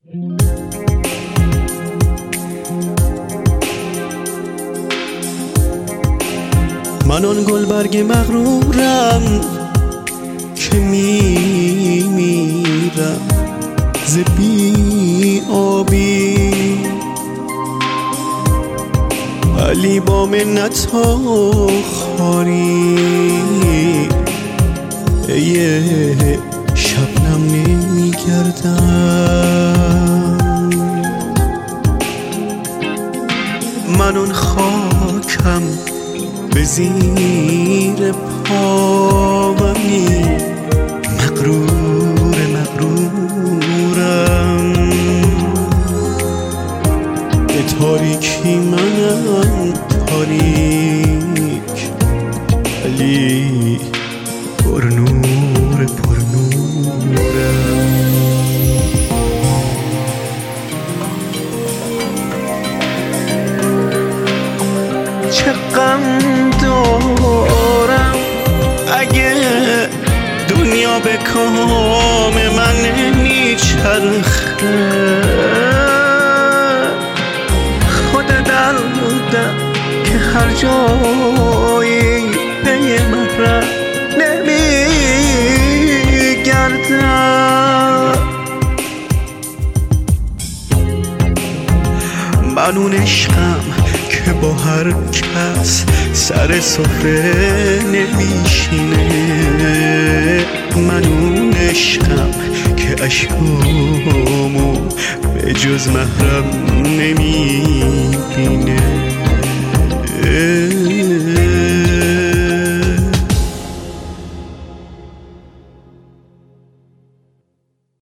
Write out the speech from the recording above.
من آن گلبرگ مغرورم که میمیرم ز بی آبی، ولی با منت و خواری یه شبنم نمیگردم. من اون خاکم به زیر پاومی، مغرورم به تاریکی منم تاریک، ولی پرنورم. چه غم دارم اگه دنیا به کام من نمیچرخه، خود دردم که هر جایی پی محرم نمیگردم. من اون عشقم که با هر کس سر سفره نمیشینه، من اون عشقم که اشکامو به جز محرم نمیبینه.